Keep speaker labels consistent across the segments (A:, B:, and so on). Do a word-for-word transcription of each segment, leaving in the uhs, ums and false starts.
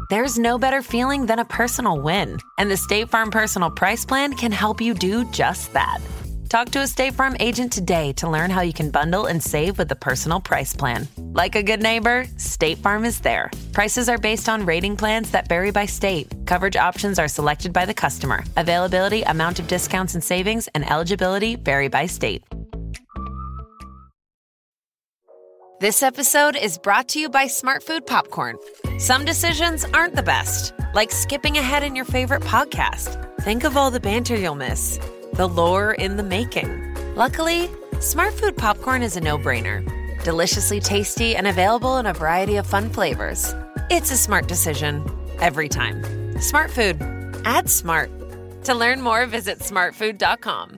A: There's no better feeling than a personal win. And the State Farm Personal Price Plan can help you do just that. Talk to a State Farm agent today to learn how you can bundle and save with the Personal Price Plan. Like a good neighbor, State Farm is there. Prices are based on rating plans that vary by state. Coverage options are selected by the customer. Availability, amount of discounts and savings, and eligibility vary by state. This episode is brought to you by Smart Food Popcorn. Some decisions aren't the best, like skipping ahead in your favorite podcast. Think of all the banter you'll miss, the lore in the making. Luckily, Smart Food Popcorn is a no-brainer. Deliciously tasty and available in a variety of fun flavors. It's a smart decision every time. Smart Food. Add smart. To learn more, visit smart food dot com.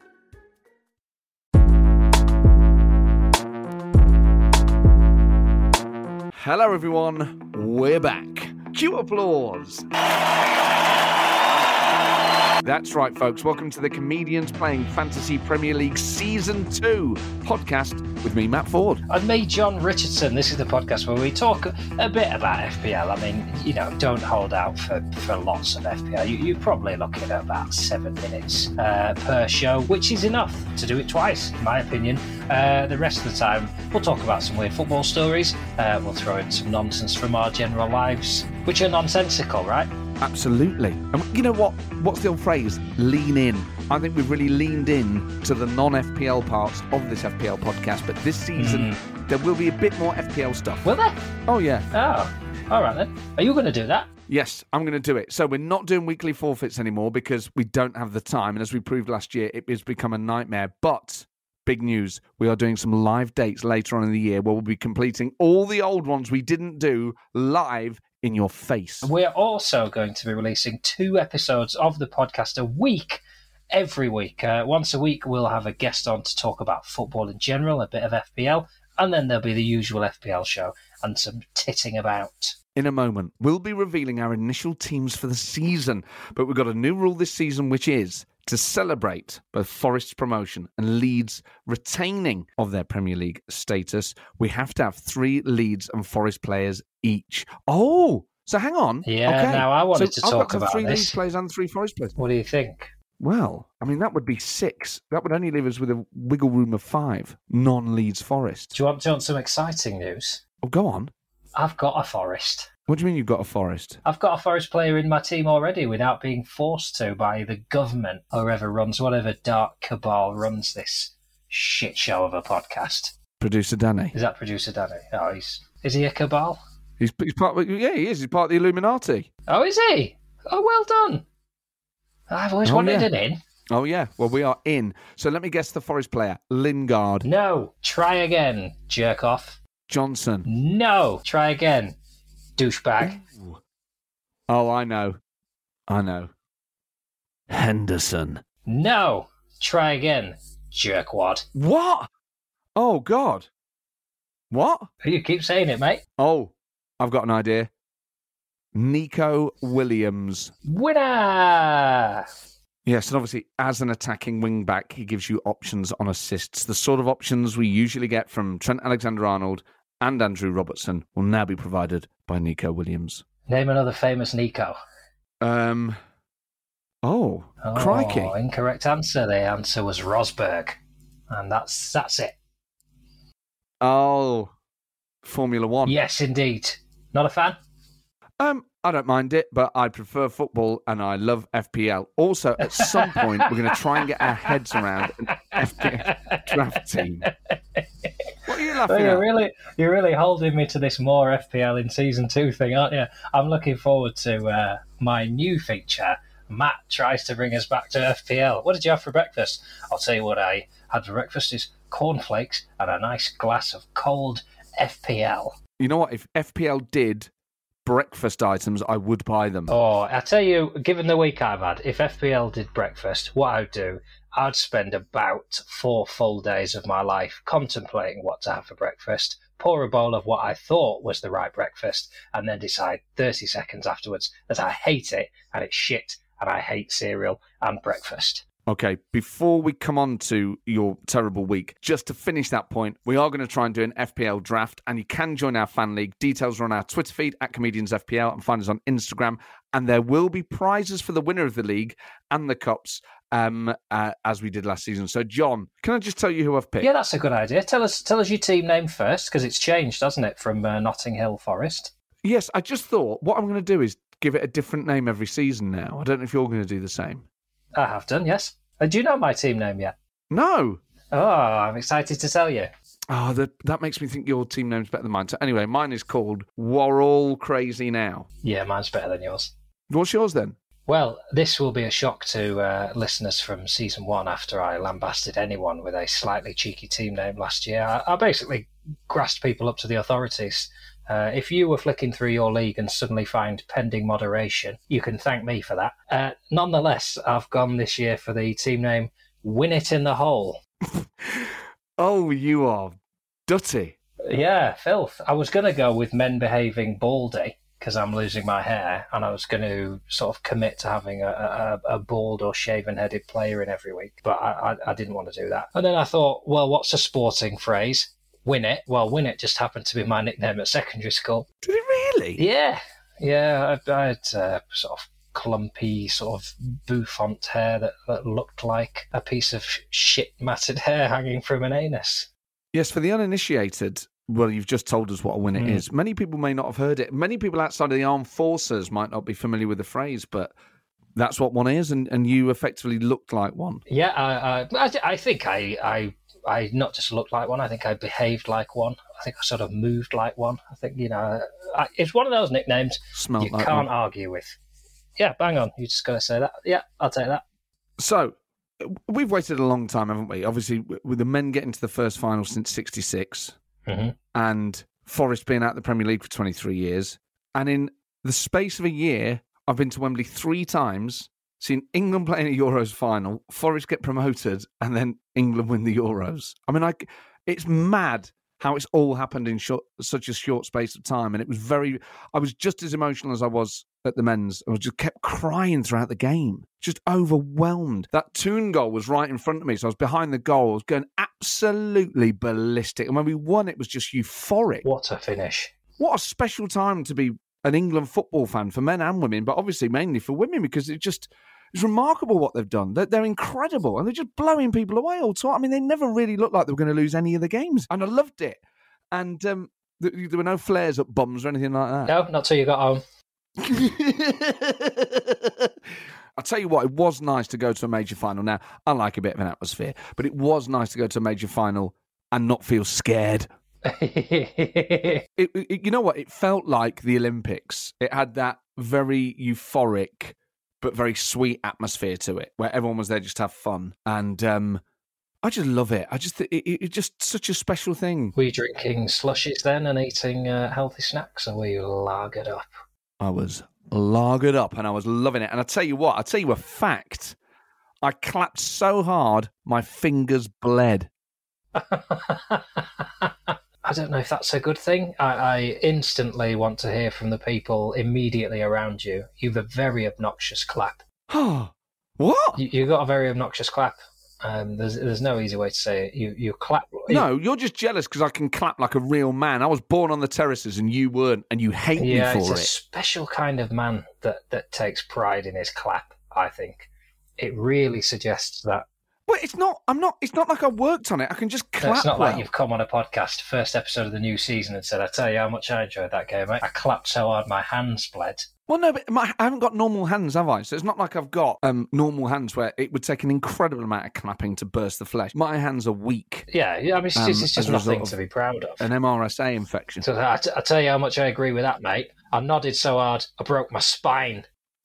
B: Hello everyone, we're back. Cue applause. That's right, folks. Welcome to the Comedians Playing Fantasy Premier League Season two podcast with me, Matt Ford.
C: And me, John Richardson. This is the podcast where we talk a bit about F P L. I mean, you know, don't hold out for, for lots of F P L. You, you're probably looking at about seven minutes uh, per show, which is enough to do it twice, in my opinion. Uh, the rest of the time, we'll talk about some weird football stories. Uh, we'll throw in some nonsense from our general lives, which are nonsensical, right?
B: Absolutely. And you know what? What's the old phrase? Lean in. I think we've really leaned in to the non-F P L parts of this F P L podcast, but this season mm. there will be a bit more F P L stuff.
C: Will there?
B: Oh, yeah.
C: Oh, all right then. Are you going to do that?
B: Yes, I'm going to do it. So we're not doing weekly forfeits anymore because we don't have the time, and as we proved last year, it has become a nightmare. But big news, we are doing some live dates later on in the year where we'll be completing all the old ones we didn't do live in your face.
C: We're also going to be releasing two episodes of the podcast a week, every week. Uh, once a week, we'll have a guest on to talk about football in general, a bit of F P L, and then there'll be the usual F P L show and some titting about.
B: In a moment, we'll be revealing our initial teams for the season, but we've got a new rule this season, which is to celebrate both Forest's promotion and Leeds' retaining of their Premier League status. We have to have three Leeds and Forest players each. Oh, so hang on.
C: Yeah,
B: okay.
C: Now I wanted
B: so
C: to
B: I've
C: talk
B: got
C: about
B: three
C: this.
B: Leeds players and three Forest players.
C: What do you think?
B: Well, I mean, that would be six. That would only leave us with a wiggle room of five non-Leeds Forest.
C: Do you want, do you want some exciting news?
B: Oh, go on.
C: I've got a Forest.
B: What do you mean you've got a Forest?
C: I've got a Forest player in my team already without being forced to by the government or whoever runs, whatever dark cabal runs this shit show of a podcast.
B: Producer Danny.
C: Is that producer Danny? Oh, he's is he a cabal?
B: He's, he's part of, yeah, he is. He's part of the Illuminati.
C: Oh, is he? Oh, well done. I've always
B: oh,
C: wanted
B: yeah.
C: an in.
B: Oh, yeah. Well, we are in. So let me guess the Forest player. Lingard.
C: No. Try again, jerk off.
B: Johnson.
C: No. Try again, douchebag.
B: Ooh. Oh, I know. I know. Henderson.
C: No. Try again, jerkwad.
B: What? Oh, God. What?
C: You keep saying it, mate.
B: Oh, I've got an idea. Nico Williams.
C: Winner!
B: Yes, and obviously, as an attacking wing-back, he gives you options on assists. The sort of options we usually get from Trent Alexander-Arnold and Andrew Robertson will now be provided by Nico Williams.
C: Name another famous Nico.
B: Um. Oh,
C: oh
B: crikey.
C: Incorrect answer. The answer was Rosberg. And that's that's it.
B: Oh, Formula One.
C: Yes, indeed. Not a fan?
B: Um, I don't mind it, but I prefer football and I love F P L. Also, at some point, we're going to try and get our heads around an F P L draft team. What are you laughing
C: well, you're
B: at?
C: Really, you're really holding me to this more F P L in season two thing, aren't you? I'm looking forward to uh, my new feature. Matt tries to bring us back to F P L. What did you have for breakfast? I'll tell you what I had for breakfast is cornflakes and a nice glass of cold F P L.
B: You know what? If F P L did breakfast items, I would buy them.
C: Oh, I tell you, given the week I've had, if F P L did breakfast, what I'd do, I'd spend about four full days of my life contemplating what to have for breakfast, pour a bowl of what I thought was the right breakfast, and then decide thirty seconds afterwards that I hate it and it's shit and I hate cereal and breakfast.
B: Okay, before we come on to your terrible week, just to finish that point, we are going to try and do an F P L draft, and you can join our fan league. Details are on our Twitter feed at Comedians F P L, and find us on Instagram. And there will be prizes for the winner of the league and the cups, um, uh, as we did last season. So, John, can I just tell you who I've picked?
C: Yeah, that's a good idea. Tell us, tell us your team name first, because it's changed, hasn't it, from uh, Notting Hill Forest?
B: Yes, I just thought what I'm going to do is give it a different name every season now. I don't know if you're going to do the same.
C: I have done, yes. Uh, do you know my team name yet?
B: No.
C: Oh, I'm excited to tell you.
B: Oh, that that makes me think your team name's better than mine. So anyway, mine is called We're All Crazy Now.
C: Yeah, mine's better than yours.
B: What's yours then?
C: Well, this will be a shock to uh, listeners from season one after I lambasted anyone with a slightly cheeky team name last year. I, I basically grassed people up to the authorities. Uh, if you were flicking through your league and suddenly find pending moderation, you can thank me for that. Uh, nonetheless, I've gone this year for the team name Win It in the Hole.
B: Oh, you are dutty.
C: Yeah, filth. I was going to go with Men Behaving Baldy because I'm losing my hair, and I was going to sort of commit to having a, a, a bald or shaven-headed player in every week, but I, I, I didn't want to do that. And then I thought, well, what's a sporting phrase? Win It. Well, Win It just happened to be my nickname at secondary school.
B: Did it really?
C: Yeah. Yeah, I, I had uh, sort of clumpy, sort of bouffant hair that, that looked like a piece of shit matted hair hanging from an anus.
B: Yes, for the uninitiated, well, you've just told us what a win it mm. is. Many people may not have heard it. Many people outside of the armed forces might not be familiar with the phrase, but that's what one is, and, and you effectively looked like one.
C: Yeah, I I, I think I... I I not just looked like one, I think I behaved like one. I think I sort of moved like one. I think, you know, I, it's one of those nicknames
B: Smelled
C: you
B: like
C: can't
B: one.
C: argue with. Yeah, bang on. You just got to say that. Yeah, I'll take that.
B: So, we've waited a long time, haven't we? Obviously, with the men getting to the first final since sixty-six,
C: mm-hmm.
B: and Forest being out of the Premier League for twenty-three years. And in the space of a year, I've been to Wembley three times, seen England playing a Euros final, Forest get promoted, and then England win the Euros. I mean, like, it's mad how it's all happened in short, such a short space of time. And it was very, I was just as emotional as I was at the men's. I was just kept crying throughout the game, just overwhelmed. That Toon goal was right in front of me, so I was behind the goal. I was going absolutely ballistic. And when we won, it was just euphoric.
C: What a finish.
B: What a special time to be an England football fan for men and women, but obviously mainly for women, because it just... It's remarkable what they've done. They're, they're incredible, and they're just blowing people away all the time. I mean, they never really looked like they were going to lose any of the games, and I loved it. And um, th- there were no flares up bums or anything like that.
C: No, not till you got home.
B: I'll tell you what, it was nice to go to a major final. Now, I like a bit of an atmosphere, but it was nice to go to a major final and not feel scared. it, it, you know what? It felt like the Olympics. It had that very euphoric but very sweet atmosphere to it, where everyone was there just to have fun. And um, I just love it. I just, it, it, it's just such a special thing.
C: Were you drinking slushies then and eating uh, healthy snacks, or were you lagered up?
B: I was lagered up, and I was loving it. And I'll tell you what, I'll tell you a fact. I clapped so hard, my fingers bled.
C: I don't know if that's a good thing. I, I instantly want to hear from the people immediately around you. You've a very obnoxious clap.
B: What?
C: You, you got a very obnoxious clap. Um, there's there's no easy way to say it. You you clap.
B: No, you're just jealous because I can clap like a real man. I was born on the terraces and you weren't, and you hate
C: yeah,
B: me for it.
C: Yeah, it's a special kind of man that, that takes pride in his clap, I think. It really suggests that.
B: But it's not, I'm not, it's not like I worked on it. I can just clap.
C: No, it's not
B: well.
C: like you've come on a podcast, first episode of the new season, and said, I tell you how much I enjoyed that game. I, I clapped so hard my hands bled.
B: Well, no, but my, I haven't got normal hands, have I? So it's not like I've got um, normal hands where it would take an incredible amount of clapping to burst the flesh. My hands are weak.
C: Yeah, yeah. I mean, it's,
B: um,
C: it's just nothing to be proud of.
B: An M R S A infection.
C: So I, t- I tell you how much I agree with that, mate. I nodded so hard, I broke my spine.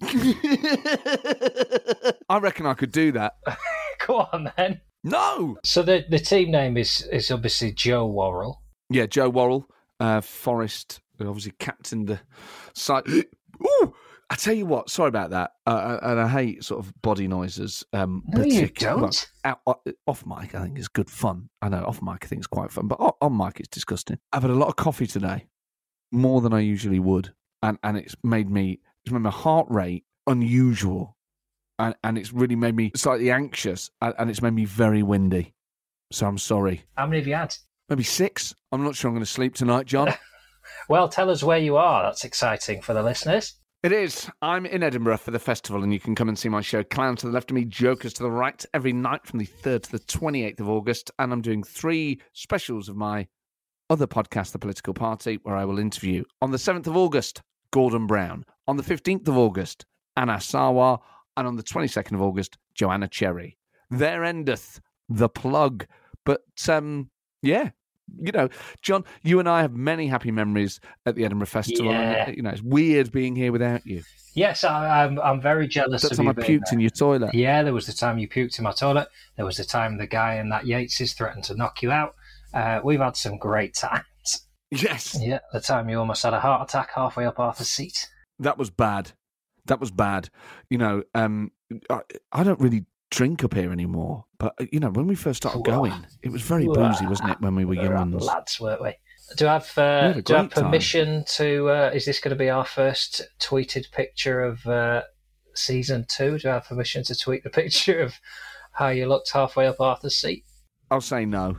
B: I reckon I could do that.
C: Go on, then.
B: No!
C: So the, the team name is, is obviously Joe Worrell.
B: Yeah, Joe Worrell. Uh, Forest, obviously captained the side. Ooh! I tell you what, sorry about that. Uh, and I hate sort of body noises. Um,
C: no, you don't.
B: Well, out, off mic, I think is good fun. I know off mic, I think it's quite fun, but on mic, it's disgusting. I've had a lot of coffee today, more than I usually would, and and it's made me, it's made my heart rate unusual. and, and it's really made me slightly anxious, and, and it's made me very windy. So I'm sorry.
C: How many have you had?
B: Maybe six. I'm not sure I'm going to sleep tonight, John.
C: Well, tell us where you are. That's exciting for the listeners.
B: It is. I'm in Edinburgh for the festival, and you can come and see my show, Clowns to the left of me, Jokers to the right, every night from the third to the twenty-eighth of August. And I'm doing three specials of my other podcast, The Political Party, where I will interview on the seventh of August, Gordon Brown. On the fifteenth of August, Anna Sarwar. And on the twenty-second of August, Joanna Cherry. There endeth the plug. But, um, yeah. You know, John, you and I have many happy memories at the Edinburgh Festival.
C: Yeah.
B: And, you know, it's weird being here without you.
C: Yes, I, I'm I'm very jealous
B: That
C: of
B: time
C: you
B: I
C: being
B: puked
C: there.
B: in your toilet.
C: Yeah, there was the time you puked in my toilet. There was the time the guy in that Yates's threatened to knock you out. Uh, we've had some great times.
B: Yes.
C: Yeah, the time you almost had a heart attack halfway up Arthur's seat.
B: That was bad. That was bad. You know, um, I, I don't really drink up here anymore. But, uh, you know, when we first started going, it was very boozy, wasn't it, when we were
C: We
B: young
C: were
B: ones?
C: lads, weren't we? Do I have, uh,
B: had a
C: do I have
B: great time.
C: permission to, uh, is this going to be our first tweeted picture of uh, season two? Do I have permission to tweet the picture of how you looked halfway up Arthur's seat?
B: I'll say no.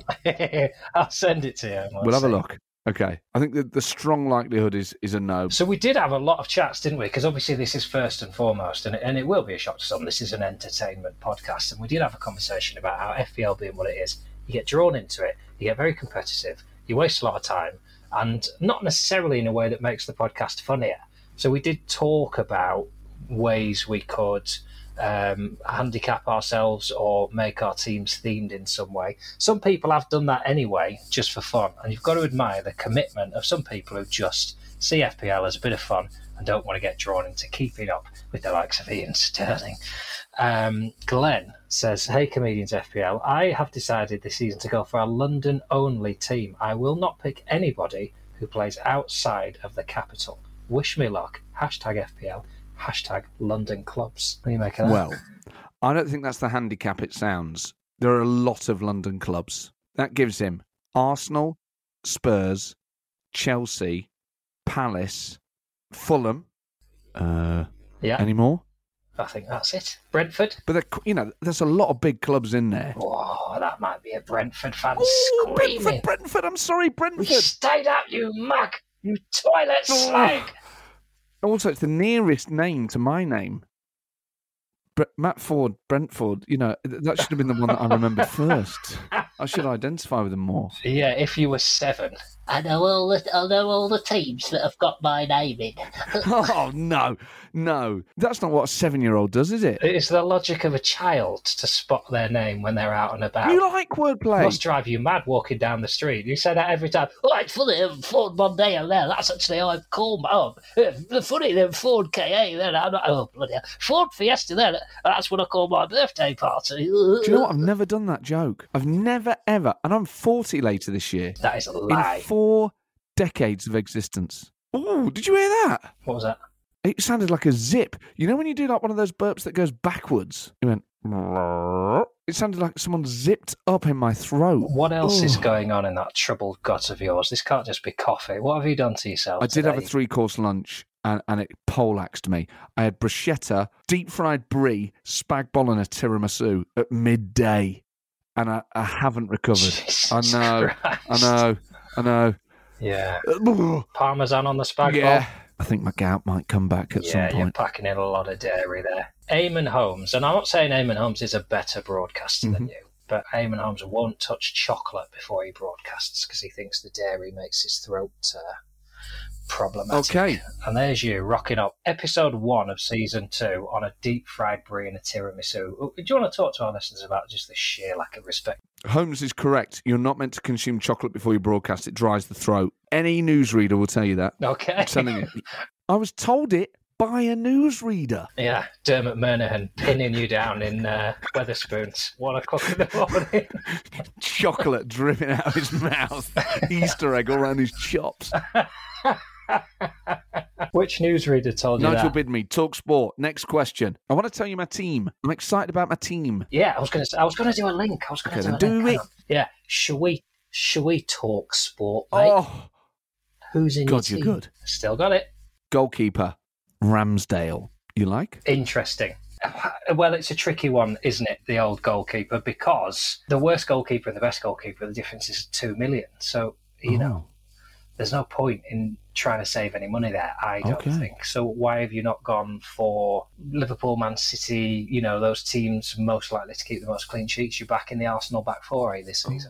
C: I'll send it to you.
B: We'll have a look. Okay. I think the, the strong likelihood is, is a no.
C: So we did have a lot of chats, didn't we? Because obviously this is first and foremost, and it, and it will be a shock to some. This is an entertainment podcast, and we did have a conversation about how F P L being what it is, you get drawn into it, you get very competitive, you waste a lot of time, and not necessarily in a way that makes the podcast funnier. So we did talk about ways we could um, handicap ourselves or make our teams themed in some way. Some people have done that anyway, just for fun, and you've got to admire the commitment of some people who just see F P L as a bit of fun and don't want to get drawn into keeping up with the likes of Ian Sterling. Um, Glenn says, hey comedians F P L, I have decided this season to go for a London only team. I will not pick anybody who plays outside of the capital. Wish me luck. Hashtag F P L. Hashtag London clubs. What do you make of that?
B: Well, I don't think that's the handicap it sounds. There are a lot of London clubs. That gives him Arsenal, Spurs, Chelsea, Palace, Fulham. Uh,
C: yeah.
B: Any more?
C: I think that's it. Brentford.
B: But, there- you know, there's a lot of big clubs in there.
C: Oh, that might be a Brentford fan
B: Ooh,
C: screaming.
B: Brentford, Brentford, I'm sorry,
C: We
B: Brentford.
C: stayed out, you mug! You toilet
B: Oh.
C: slag!
B: Also, it's the nearest name to my name. Bre- Matt Ford, Brentford, you know, th- that should have been the one that I remembered first. I should identify with them more.
C: Yeah, if you were seven.
D: I know all the I know all the teams that have got my name in.
B: Oh, no, no. That's not what a seven-year-old does, is it?
C: It's the logic of a child to spot their name when they're out and about.
B: You like wordplay.
C: Must drive you mad walking down the street. You say that every time.
D: Oh, it's funny, um, Ford Mondeo there. That's actually how I've called my oh, uh, the funny then Ford K A there. I'm not, oh, bloody hell. Ford Fiesta there. That's what I call my birthday party.
B: Do you know what? I've never done that joke. I've never, ever, and I'm forty later this year.
C: That is a lie.
B: In four decades of existence. Oh, did you hear that?
C: What was that?
B: It sounded like a zip. You know when you do like one of those burps that goes backwards? It went... It sounded like someone zipped up in my throat.
C: What else
B: Oh.
C: is going on in that troubled gut of yours? This can't just be coffee. What have you done to yourself
B: I did have a
C: today?
B: three-course lunch, and, and it poleaxed me. I had bruschetta, deep-fried brie, spag bol and a tiramisu at midday, and I, I haven't recovered.
C: Jesus
B: I know,
C: Christ.
B: I know, I know.
C: Yeah.
B: Ugh.
C: Parmesan on the spag
B: Yeah,
C: bol.
B: I think my gout might come back at
C: Yeah,
B: some
C: you're
B: point.
C: packing in a lot of dairy there. Eamon Holmes, and I'm not saying Eamon Holmes is a better broadcaster than
B: Mhm.
C: you, but Eamon Holmes won't touch chocolate before he broadcasts because he thinks the dairy makes his throat uh, problematic.
B: Okay.
C: And there's you rocking up episode one of season two on a deep fried brie and a tiramisu. Do you want to talk to our listeners about just the sheer lack of respect?
B: Holmes is correct. You're not meant to consume chocolate before you broadcast. It dries the throat. Any newsreader will tell you that.
C: Okay.
B: I'm telling you. I was told it by a newsreader.
C: Yeah, Dermot Murnahan pinning you down in uh, Weatherspoons. One o'clock in the morning.
B: Chocolate dripping out of his mouth. Easter egg all around his chops.
C: Which newsreader told you
B: Nigel
C: that?
B: Bidme, Talk Sport. Next question. I want to tell you my team. I'm excited about my team.
C: Yeah, I was going to. I was going to do a link. I was going
B: Okay,
C: to
B: then
C: do, a
B: do
C: link.
B: it.
C: Hang on. Yeah, shall we? Shall we talk sport, mate?
B: Oh,
C: Who's in
B: God,
C: your
B: you're
C: team?
B: good.
C: Still got it.
B: Goalkeeper, Ramsdale. You like?
C: Interesting. Well, it's a tricky one, isn't it, the old goalkeeper, because the worst goalkeeper and the best goalkeeper, the difference is two million. So, you oh. know, there's no point in trying to save any money there, I don't okay. think. So why have you not gone for Liverpool, Man City, you know, those teams most likely to keep the most clean sheets? You're back in the Arsenal back four, eh, this season?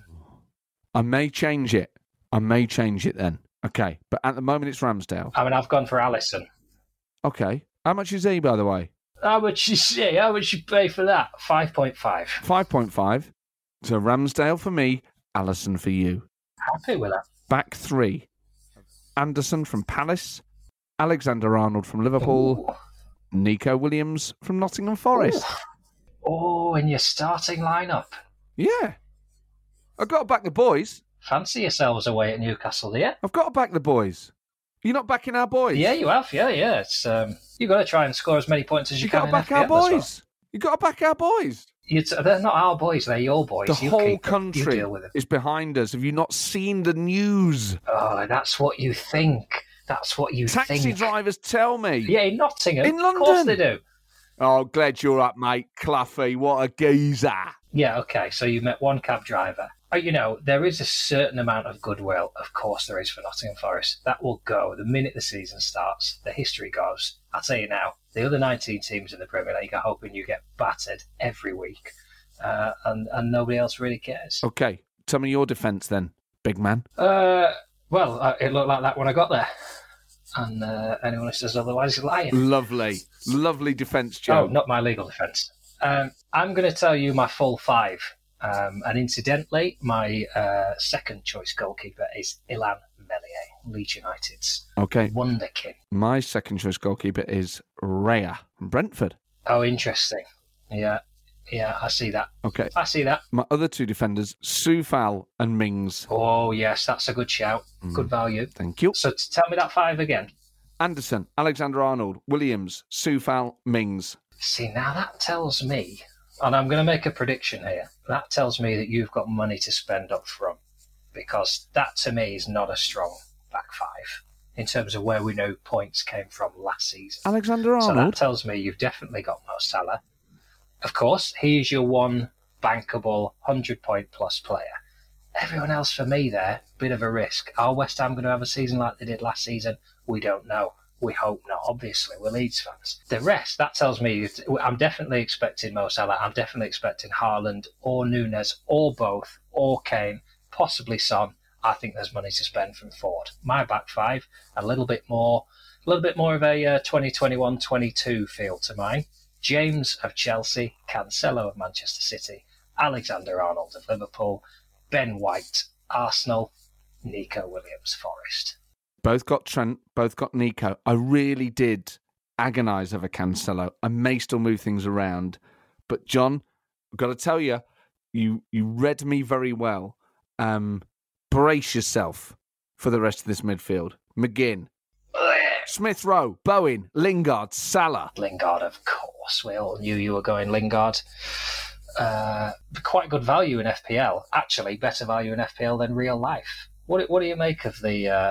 B: I may change it. I may change it then. Okay, but at the moment it's Ramsdale.
C: I mean, I've gone for Alisson.
B: Okay. How much is he, by the way?
C: How much you say? How much you pay for that? five point five.
B: five point five. So Ramsdale for me, Alisson for you.
C: Happy with that.
B: Back three. Anderson from Palace, Alexander-Arnold from Liverpool, Ooh. Nico Williams from Nottingham Forest.
C: Ooh. Oh, in your starting lineup.
B: Yeah. I've got to back the boys.
C: Fancy yourselves away at Newcastle, do you?
B: I've got to back the boys. You're not backing our boys?
C: Yeah, you have. Yeah, yeah. It's um, you've got to try and score as many points as you, you can.
B: You've got to back our boys. Well. You've got to back our boys.
C: T- they're not our boys, they're your boys.
B: The
C: you
B: whole country is behind us. Have you not seen the news?
C: Oh, that's what you think. That's what you
B: Taxi
C: think.
B: Taxi drivers tell me.
C: Yeah, in Nottingham.
B: In London.
C: Of course they do.
B: Oh, glad you're up, mate. Cluffy, what a geezer.
C: Yeah, okay, so you met one cab driver. Oh, you know, there is a certain amount of goodwill, of course there is, for Nottingham Forest. That will go the minute the season starts. The history goes. I'll tell you now, the other nineteen teams in the Premier League are hoping you get battered every week, uh, and, and nobody else really cares.
B: Okay, tell me your defence then, big man.
C: Uh, well, uh, it looked like that when I got there. And uh, anyone who says otherwise is lying.
B: Lovely, lovely defence, Joe.
C: Oh, not my legal defence. Um, I'm going to tell you my full five. Um, and incidentally, my uh, second choice goalkeeper is Illan Meslier, Leeds United's
B: okay.
C: wonderkin.
B: My second choice goalkeeper is Raya from Brentford.
C: Oh, interesting. Yeah, yeah, I see that.
B: Okay.
C: I see that.
B: My other two defenders, Soufal and Mings.
C: Oh, yes, that's a good shout. Mm. Good value.
B: Thank you.
C: So t- tell me that five again.
B: Anderson, Alexander-Arnold, Williams, Soufal, Mings.
C: See, now that tells me, and I'm going to make a prediction here, that tells me that you've got money to spend up front, because that to me is not a strong back five in terms of where we know points came from last season.
B: Alexander-Arnold?
C: So that tells me you've definitely got Mo Salah. Of course, he is your one bankable one hundred point plus player. Everyone else for me there, bit of a risk. Are West Ham going to have a season like they did last season? We don't know. We hope not, obviously. We're Leeds fans. The rest, that tells me I'm definitely expecting Mo Salah. I'm definitely expecting Haaland or Nunes or both or Kane, possibly Son. I think there's money to spend from Ford. My back five, a little bit more, a little bit more of a uh, twenty twenty-one twenty-two feel to mine. James of Chelsea, Cancelo of Manchester City, Alexander-Arnold of Liverpool, Ben White, Arsenal, Nico Williams, Forest.
B: Both got Trent, both got Nico. I really did agonise over Cancelo. I may still move things around. But, John, I've got to tell you, you you read me very well. Um, brace yourself for the rest of this midfield. McGinn, Smith Rowe, Bowen, Lingard, Salah.
C: Lingard, of course. We all knew you were going Lingard. Uh, quite good value in F P L. Actually, better value in F P L than real life. What, what do you make of the... Uh,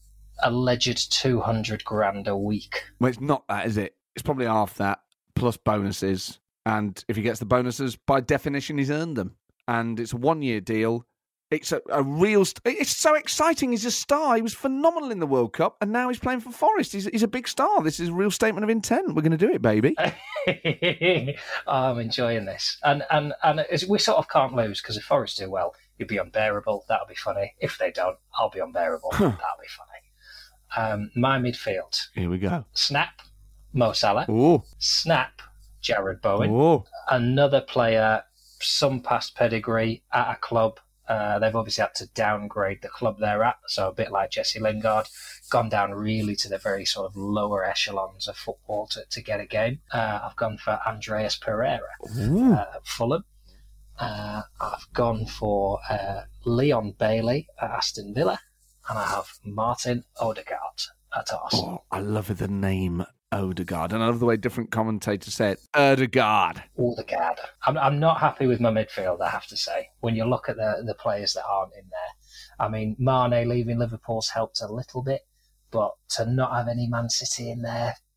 C: alleged two hundred grand a week?
B: Well, it's not that, is it? It's probably half that, plus bonuses. And if he gets the bonuses, by definition, he's earned them. And it's a one-year deal. It's a, a real... St- it's so exciting. He's a star. He was phenomenal in the World Cup, and now he's playing for Forest. He's, he's a big star. This is a real statement of intent. We're going to do it, baby.
C: oh, I'm enjoying this. And and, and we sort of can't lose, because if Forest do well, you'd be unbearable. That'll be funny. If they don't, I'll be unbearable. Huh. That'll be funny. Um, my midfield.
B: Here we go.
C: Snap, Mo Salah.
B: Ooh.
C: Snap, Jared Bowen.
B: Ooh.
C: Another player, some past pedigree at a club. Uh, they've obviously had to downgrade the club they're at, so a bit like Jesse Lingard, gone down really to the very sort of lower echelons of football to, to get a game. Uh, I've gone for Andreas Pereira uh, at Fulham. Uh, I've gone for uh, Leon Bailey at Aston Villa. And I have Martin Odegaard at Arsenal.
B: Oh, I love the name Odegaard. And I love the way different commentators say it. Odegaard.
C: Odegaard. I'm, I'm not happy with my midfield, I have to say. When you look at the, the players that aren't in there. I mean, Mane leaving Liverpool's helped a little bit. But to not have any Man City in there,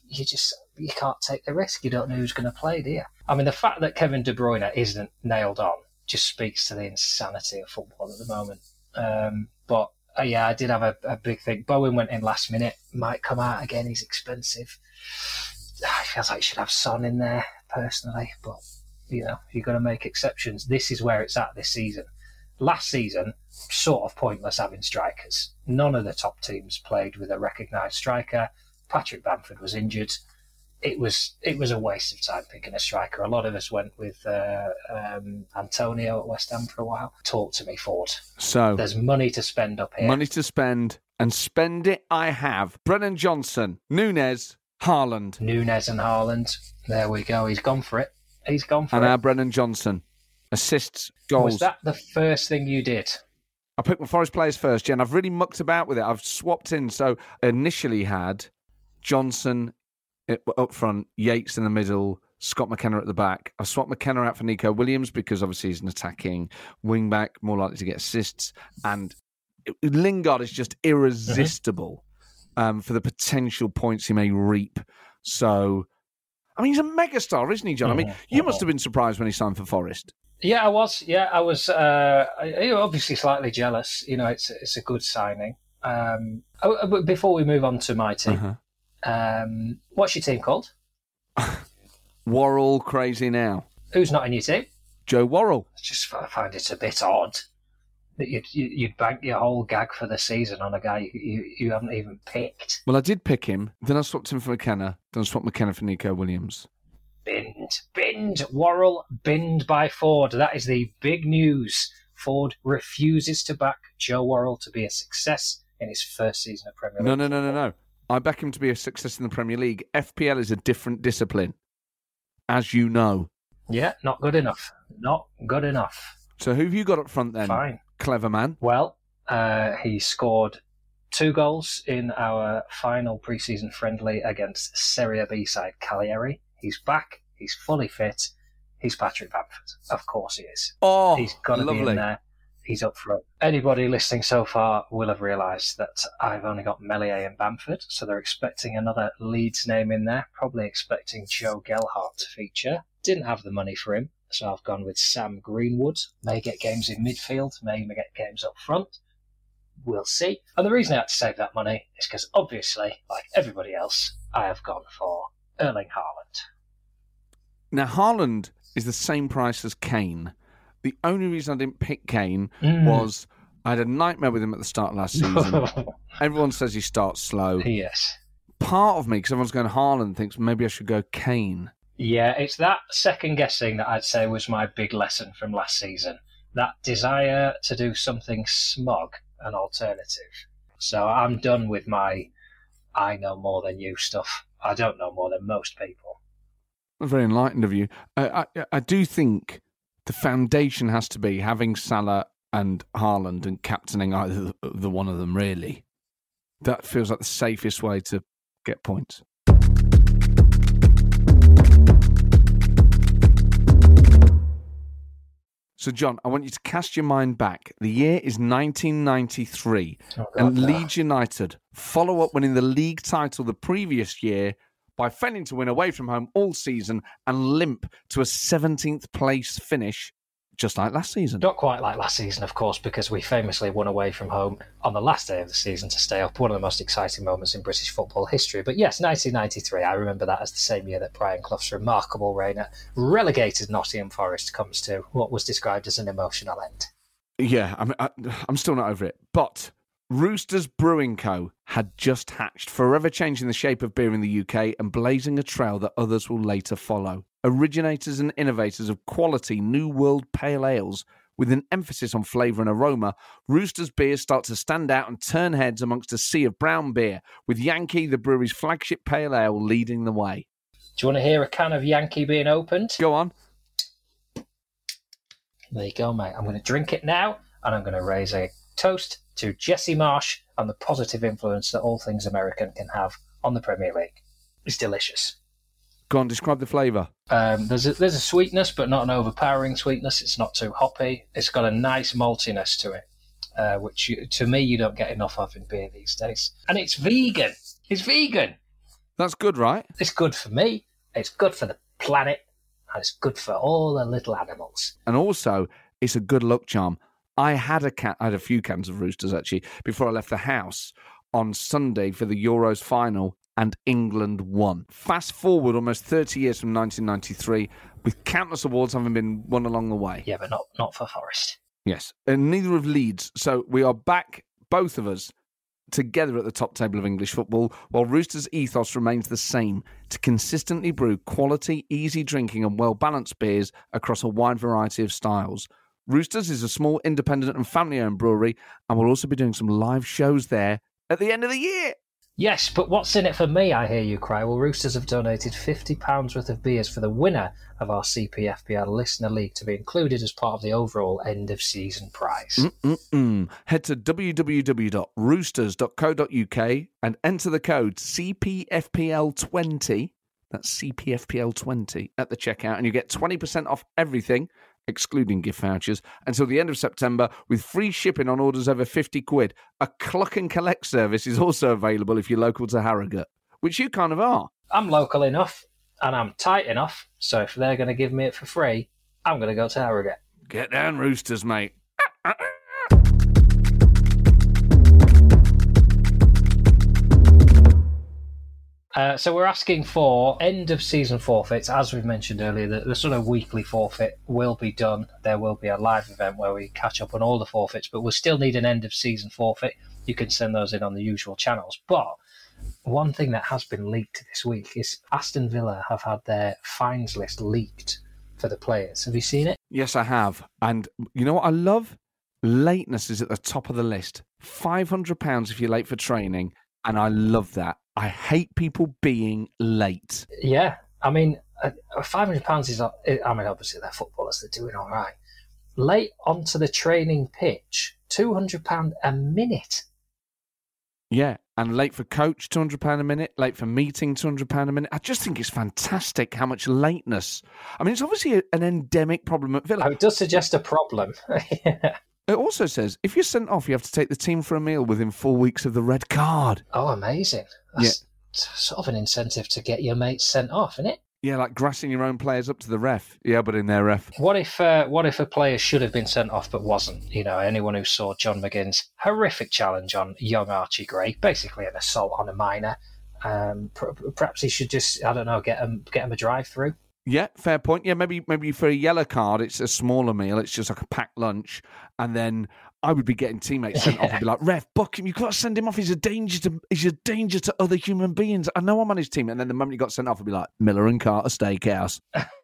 C: you just you can't take the risk. You don't know who's going to play, do you? I mean, the fact that Kevin De Bruyne isn't nailed on just speaks to the insanity of football at the moment. Um, but uh, yeah, I did have a, a big thing. Bowen went in last minute. Might come out again. He's expensive. I feels like you should have Son in there personally, but you know you've got to make exceptions. This is where it's at this season. Last season, sort of pointless having strikers. None of the top teams played with a recognised striker. Patrick Bamford was injured. It was it was a waste of time picking a striker. A lot of us went with uh, um, Antonio at West Ham for a while. Talk to me, Ford.
B: So
C: there's money to spend up here.
B: Money to spend, and spend it I have. Brennan Johnson, Núñez, Haaland.
C: Núñez and Haaland. There we go. He's gone for it. He's gone for
B: and
C: it.
B: And our Brennan Johnson. Assists, goals.
C: Was that the first thing you did?
B: I picked my Forest players first, Jen. I've really mucked about with it. I've swapped in. So initially had Johnson up front, Yates in the middle, Scott McKenna at the back. I've swapped McKenna out for Nico Williams because obviously he's an attacking wing-back, more likely to get assists. And Lingard is just irresistible mm-hmm. um, for the potential points he may reap. So, I mean, he's a megastar, isn't he, John? Mm-hmm. I mean, you must have been surprised when he signed for Forest.
C: Yeah, I was. Yeah, I was uh, obviously slightly jealous. You know, it's it's a good signing. Um, oh, but before we move on to my team, uh-huh. um, what's your team called?
B: Worrell Crazy Now.
C: Who's not in your team?
B: Joe Worrell.
C: I just find it a bit odd that you'd, you'd bank your whole gag for the season on a guy you, you, you haven't even picked.
B: Well, I did pick him. Then I swapped him for McKenna. Then I swapped McKenna for Nico Williams.
C: Binned, binned, Worrell, binned by Ford. That is the big news. Ford refuses to back Joe Worrell to be a success in his first season of Premier League.
B: No, no, no, no, no. I back him to be a success in the Premier League. F P L is a different discipline, as you know.
C: Yeah, not good enough. Not good enough.
B: So who have you got up front then?
C: Fine.
B: Clever man.
C: Well, uh, he scored two goals in our final pre-season friendly against Serie B side Cagliari. He's back. He's fully fit. He's Patrick Bamford. Of course he is.
B: Oh,
C: he's got to be in there. He's up front. Anybody listening so far will have realised that I've only got Meslier and Bamford, so they're expecting another Leeds name in there. Probably expecting Joe Gelhardt to feature. Didn't have the money for him, so I've gone with Sam Greenwood. May get games in midfield, may get games up front. We'll see. And the reason I had to save that money is because, obviously, like everybody else, I have gone for Erling Haaland.
B: Now, Haaland is the same price as Kane. The only reason I didn't pick Kane mm. was I had a nightmare with him at the start of last season. Everyone says he starts slow.
C: Yes.
B: Part of me, because everyone's going Haaland, thinks maybe I should go Kane.
C: Yeah, it's that second guessing that I'd say was my big lesson from last season. That desire to do something smug, an alternative. So I'm done with my I know more than you stuff. I don't know more than most people.
B: Very enlightened of you. I, I, I do think the foundation has to be having Salah and Haaland and captaining either the, the one of them, really. That feels like the safest way to get points. So, John, I want you to cast your mind back. The year is nineteen ninety-three, oh, God, and no. Leeds United follow up winning the league title the previous year by failing to win away from home all season and limp to a seventeenth place finish, just like last season.
C: Not quite like last season, of course, because we famously won away from home on the last day of the season to stay up. One of the most exciting moments in British football history. But yes, nineteen ninety-three, I remember that as the same year that Brian Clough's remarkable reign at relegated Nottingham Forest comes to what was described as an emotional end.
B: Yeah, I'm, I, I'm still not over it. But Roosters Brewing Co. had just hatched, forever changing the shape of beer in the U K and blazing a trail that others will later follow. Originators and innovators of quality New World Pale Ales with an emphasis on flavour and aroma, Roosters beers start to stand out and turn heads amongst a sea of brown beer, with Yankee, the brewery's flagship pale ale, leading the way.
C: Do you want to hear a can of Yankee being opened?
B: Go on.
C: There you go, mate. I'm going to drink it now, and I'm going to raise a toast to Jesse Marsh and the positive influence that all things American can have on the Premier League. It's delicious.
B: Go on, describe the flavour.
C: Um, there's a, there's a sweetness, but not an overpowering sweetness. It's not too hoppy. It's got a nice maltiness to it, uh, which you, to me you don't get enough of in beer these days. And it's vegan. It's vegan.
B: That's good, right?
C: It's good for me, it's good for the planet, and it's good for all the little animals.
B: And also, it's a good luck charm. I had a can, I had a few cans of Roosters, actually, before I left the house on Sunday for the Euros final, and England won. Fast forward almost thirty years from nineteen ninety-three, with countless awards having been won along the way.
C: Yeah, but not, not for Forest.
B: Yes, and neither of Leeds. So we are back, both of us, together at the top table of English football, while Roosters' ethos remains the same, to consistently brew quality, easy drinking and well-balanced beers across a wide variety of styles. Roosters is a small, independent and family-owned brewery, and we'll also be doing some live shows there at the end of the year.
C: Yes, but what's in it for me, I hear you cry? Well, Roosters have donated fifty pounds worth of beers for the winner of our C P F P L Listener League to be included as part of the overall end-of-season prize.
B: Mm-mm-mm. Head to w w w dot roosters dot co dot u k and enter the code C P F P L twenty, that's C P F P L twenty, at the checkout, and you get twenty percent off everything, excluding gift vouchers, until the end of September, with free shipping on orders over fifty quid. A cluck and collect service is also available if you're local to Harrogate, which you kind of are.
C: I'm local enough, and I'm tight enough, so if they're going to give me it for free, I'm going to go to Harrogate.
B: Get down, Roosters, mate.
C: Uh, so we're asking for end-of-season forfeits. As we've mentioned earlier, the, the sort of weekly forfeit will be done. There will be a live event where we catch up on all the forfeits, but we'll still need an end-of-season forfeit. You can send those in on the usual channels. But one thing that has been leaked this week is Aston Villa have had their fines list leaked for the players. Have you seen it?
B: Yes, I have. And you know what I love? Lateness is at the top of the list. five hundred pounds if you're late for training, and I love that. I hate people being late.
C: Yeah, I mean, uh, five hundred pounds is, I mean, obviously they're footballers, they're doing all right. Late onto the training pitch, two hundred pounds a minute.
B: Yeah, and late for coach, two hundred pounds a minute. Late for meeting, two hundred pounds a minute. I just think it's fantastic how much lateness. I mean, it's obviously a, an endemic problem at Villa.
C: Oh, it does suggest a problem. Yeah.
B: It also says, if you're sent off, you have to take the team for a meal within four weeks of the red card.
C: Oh, amazing. That's yeah. sort of an incentive to get your mates sent off, isn't it?
B: Yeah, like grassing your own players up to the ref. Yeah, but in their ref.
C: What if uh, what if a player should have been sent off but wasn't? You know, anyone who saw John McGinn's horrific challenge on young Archie Gray, basically an assault on a minor, um, perhaps he should just, I don't know, get him, get him a drive-through.
B: Yeah, fair point. Yeah, maybe maybe for a yellow card, it's a smaller meal. It's just like a packed lunch. And then I would be getting teammates sent yeah. off and be like, ref, book him. You've got to send him off. He's a danger to he's a danger to other human beings. I know I'm on his team. And then the moment he got sent off, I'd be like, Miller and Carter Steakhouse.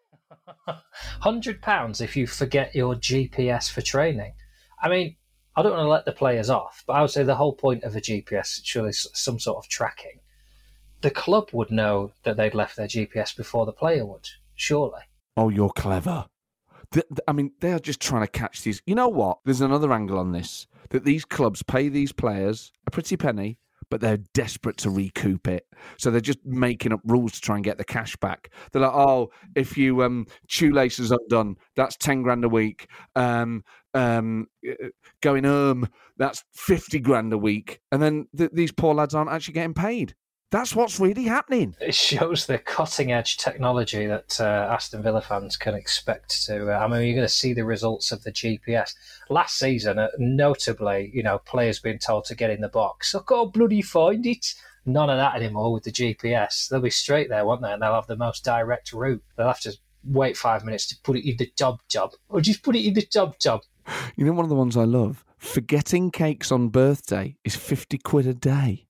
C: one hundred pounds if you forget your G P S for training. I mean, I don't want to let the players off, but I would say the whole point of a G P S, surely some sort of tracking. The club would know that they'd left their G P S before the player would. Surely.
B: Oh, you're clever. The, the, I mean, they're just trying to catch these. You know what? There's another angle on this. That these clubs pay these players a pretty penny, but they're desperate to recoup it. So they're just making up rules to try and get the cash back. They're like, oh, if you um, shoelaces undone, that's ten grand a week. Um, um, going home, that's fifty grand a week. And then th- these poor lads aren't actually getting paid. That's what's really happening.
C: It shows the cutting-edge technology that uh, Aston Villa fans can expect to... Uh, I mean, you're going to see the results of the G P S. Last season, uh, notably, you know, players being told to get in the box. I can't bloody find it. None of that anymore with the G P S. They'll be straight there, won't they? And they'll have the most direct route. They'll have to wait five minutes to put it in the job job. Or just put it in the job job.
B: You know, one of the ones I love? Forgetting cakes on birthday is fifty quid a day.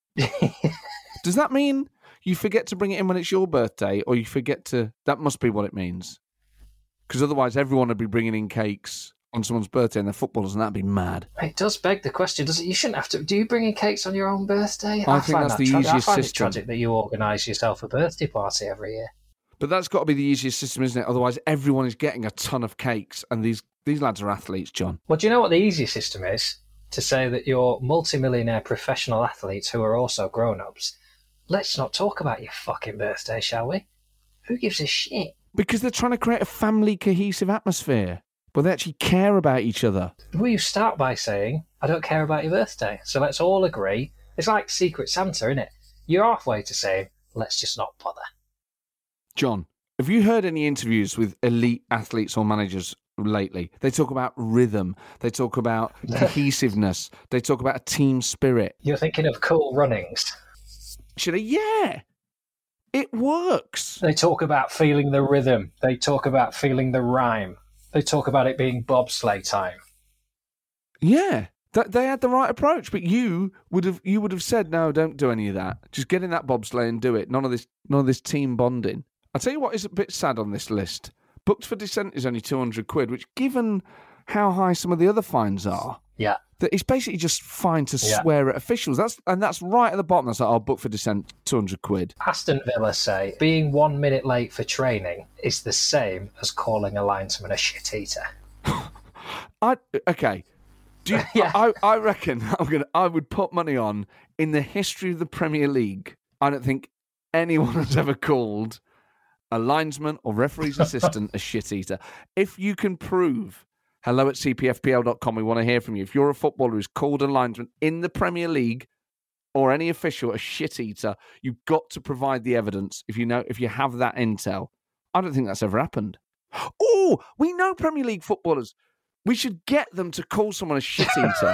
B: Does that mean you forget to bring it in when it's your birthday, or you forget to... That must be what it means. Because otherwise everyone would be bringing in cakes on someone's birthday and they're footballers, and that'd be mad.
C: It does beg the question, does it? You shouldn't have to... Do you bring in cakes on your own birthday?
B: I, I think that's
C: that
B: the
C: tra-
B: easiest
C: I find
B: system.
C: it tragic that you organise yourself a birthday party every year.
B: But that's got to be the easiest system, isn't it? Otherwise everyone is getting a ton of cakes, and these, these lads are athletes, John.
C: Well, do you know what the easiest system is? To say that you're multimillionaire professional athletes who are also grown-ups. Let's not talk about your fucking birthday, shall we? Who gives a shit?
B: Because they're trying to create a family cohesive atmosphere where they actually care about each other.
C: Well, you start by saying, I don't care about your birthday. So let's all agree. It's like Secret Santa, isn't it? You're halfway to saying, let's just not bother.
B: John, have you heard any interviews with elite athletes or managers lately? They talk about rhythm. They talk about cohesiveness. They talk about a team spirit.
C: You're thinking of Cool Runnings.
B: Should I? Yeah. It works.
C: They talk about feeling the rhythm. They talk about feeling the rhyme. They talk about it being bobsleigh time.
B: Yeah. That they had the right approach, but you would have you would have said, no, don't do any of that. Just get in that bobsleigh and do it. None of this none of this team bonding. I'll tell you what is a bit sad on this list. Booked for Dissent is only two hundred quid, which, given how high some of the other fines are,
C: yeah,
B: that it's basically just fine to
C: yeah.
B: swear at officials. That's and that's right at the bottom. That's like, oh, Booked for Dissent, two hundred quid.
C: Aston Villa say being one minute late for training is the same as calling a linesman a shit eater.
B: I okay. Do you,
C: yeah.
B: I, I reckon I'm gonna. I would put money on, in the history of the Premier League, I don't think anyone has ever called a linesman or referee's assistant a shit eater. If you can prove, hello at c p f p l dot com, we want to hear from you. If you're a footballer who's called a linesman in the Premier League or any official a shit eater, you've got to provide the evidence. If you know, if you have that intel, I don't think that's ever happened. Oh, we know Premier League footballers. We should get them to call someone a shit eater.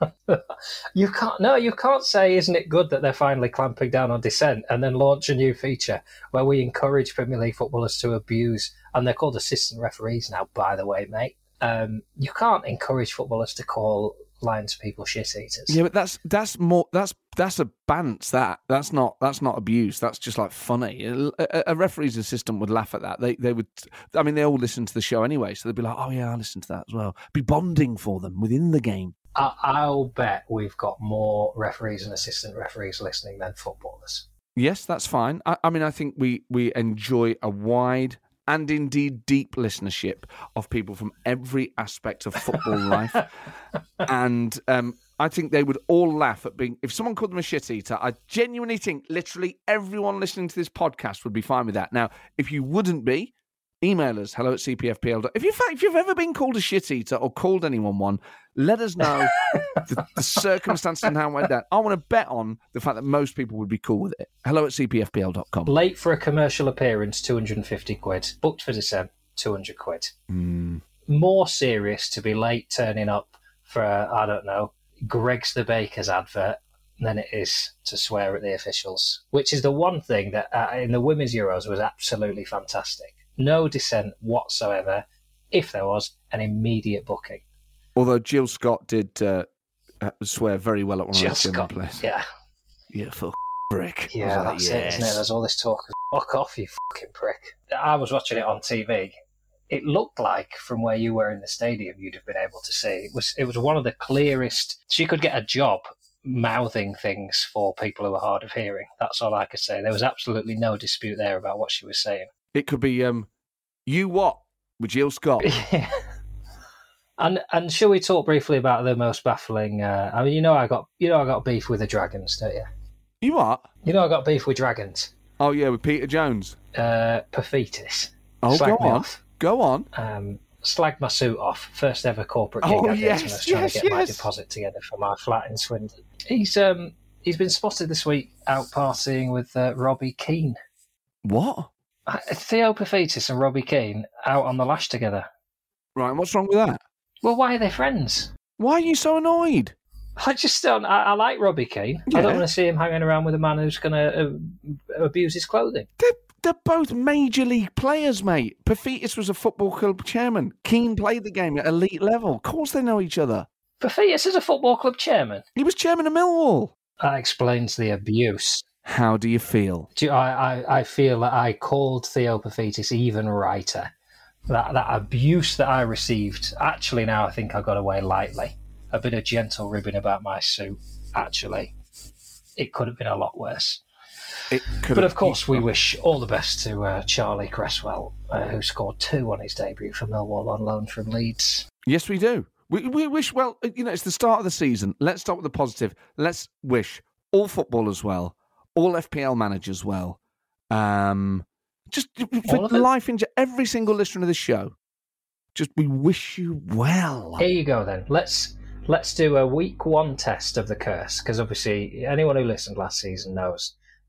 C: You can't. No, you can't say, isn't it good that they're finally clamping down on dissent, and then launch a new feature where we encourage Premier League footballers to abuse, and they're called assistant referees now, by the way, mate. Um, you can't encourage footballers to call lines people shit eaters.
B: Yeah, but that's that's more that's that's a bants. That that's not that's not abuse. That's just like funny. A, a referee's assistant would laugh at that. They they would. I mean, they all listen to the show anyway, so they'd be like, "Oh yeah, I listen to that as well." Be bonding for them within the game.
C: I, I'll bet we've got more referees and assistant referees listening than footballers.
B: Yes, that's fine. I, I mean, I think we we enjoy a wide and indeed deep listenership of people from every aspect of football life. And um, I think they would all laugh at being... If someone called them a shit eater, I genuinely think literally everyone listening to this podcast would be fine with that. Now, if you wouldn't be, email us, hello at c p f p l. If, you, if you've ever been called a shit eater or called anyone one, let us know the, the circumstances and how it went down. I want to bet on the fact that most people would be cool with it. Hello at c p f p l dot com.
C: Late for a commercial appearance, two hundred fifty quid. Booked for dissent, two hundred quid.
B: Mm.
C: More serious to be late turning up for, uh, I don't know, Greg's the Baker's advert than it is to swear at the officials, which is the one thing that uh, in the Women's Euros was absolutely fantastic. No dissent whatsoever. If there was, an immediate booking.
B: Although Jill Scott did uh, swear very well at one
C: Jill
B: of the
C: Scott,
B: place.
C: yeah.
B: Yeah, fuck prick.
C: Yeah,
B: like,
C: that's
B: yes.
C: it, isn't it? There's all this talk of fuck off, you fucking prick. I was watching it on T V. It looked like from where you were in the stadium, you'd have been able to see. It was it was one of the clearest. She could get a job mouthing things for people who are hard of hearing. That's all I could say. There was absolutely no dispute there about what she was saying.
B: It could be, um, you what? With Jill Scott.
C: Yeah. And and shall we talk briefly about the most baffling? Uh, I mean, you know, I got you know I got beef with the Dragons, don't you?
B: You what?
C: You know, I got beef with Dragons.
B: Oh yeah, with Peter Jones.
C: Uh, Perfitis.
B: Oh,
C: Slagged
B: go
C: me
B: on.
C: off.
B: Go on.
C: Um, slagged my suit off. First ever corporate gig
B: Oh,
C: I did
B: yes,
C: when I was trying
B: yes,
C: to get my
B: yes.
C: deposit together for my flat in Swindon. He's um he's been spotted this week out partying with uh, Robbie Keane.
B: What?
C: Uh, Theo Perfitis and Robbie Keane out on the lash together.
B: Right, and what's wrong with that?
C: Well, why are they friends?
B: Why are you so annoyed?
C: I just don't. I, I like Robbie Keane.
B: Yeah.
C: I don't want to see him hanging around with a man who's going to uh, abuse his clothing.
B: They're, they're both major league players, mate. Perfitis was a football club chairman. Keane played the game at elite level. Of course they know each other.
C: Perfitis is a football club chairman.
B: He was chairman of Millwall.
C: That explains the abuse.
B: How do you feel?
C: Do you, I, I, I feel that I called Theo Perfitis even righter. That that abuse that I received, actually now I think I got away lightly. A bit of gentle ribbing about my suit, actually. It could have been a lot worse.
B: It could
C: But
B: have,
C: of course we wish all the best to uh, Charlie Cresswell, uh, who scored two on his debut for Millwall on loan from Leeds.
B: Yes, we do. We, we wish, well, you know, it's the start of the season. Let's start with the positive. Let's wish all footballers well, all F P L managers well. Um... Just for life in every single listener of the show. Just we wish you well.
C: Here you go then. Let's let's do a week one test of the curse, because obviously anyone who listened last season knows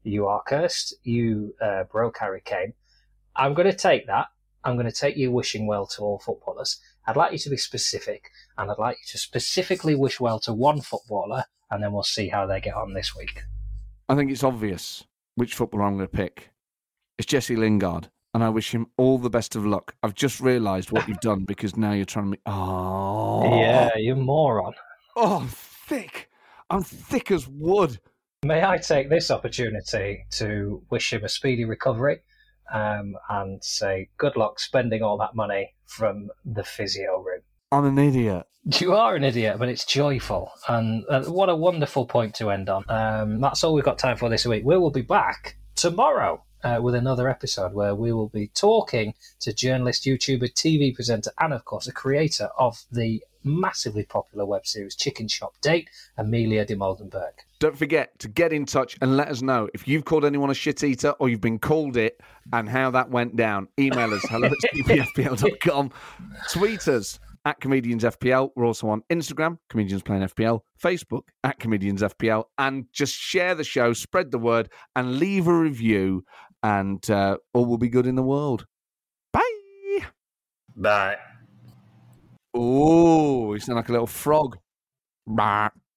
C: You are cursed. You uh, broke Harry Kane. I'm going to take that. I'm going to take you wishing well to all footballers. I'd like you to be specific, and I'd like you to specifically wish well to one footballer, and then we'll see how they get on this week.
B: I think it's obvious which footballer I'm going to pick. It's Jesse Lingard, and I wish him all the best of luck. I've just realised what you've done because now you're trying to make... Oh.
C: Yeah, you moron.
B: Oh, I'm thick. I'm thick as wood.
C: May I take this opportunity to wish him a speedy recovery um, and say good luck spending all that money from the physio room.
B: I'm an idiot.
C: You are an idiot, but it's joyful. And uh, what a wonderful point to end on. Um, that's all we've got time for this week. We will be back tomorrow uh, with another episode where we will be talking to journalist, YouTuber, T V presenter, and of course, a creator of the massively popular web series Chicken Shop Date, Amelia de Moldenberg.
B: Don't forget to get in touch and let us know if you've called anyone a shit eater or you've been called it and how that went down. Email us, hello at c p f p l dot com. Tweet us at Comedians F P L. We're also on Instagram, Comedians Playing F P L, Facebook at Comedians F P L, and just share the show, spread the word, and leave a review, and uh, all will be good in the world. Bye.
E: Bye.
B: Oh, you sound like a little frog. Bah.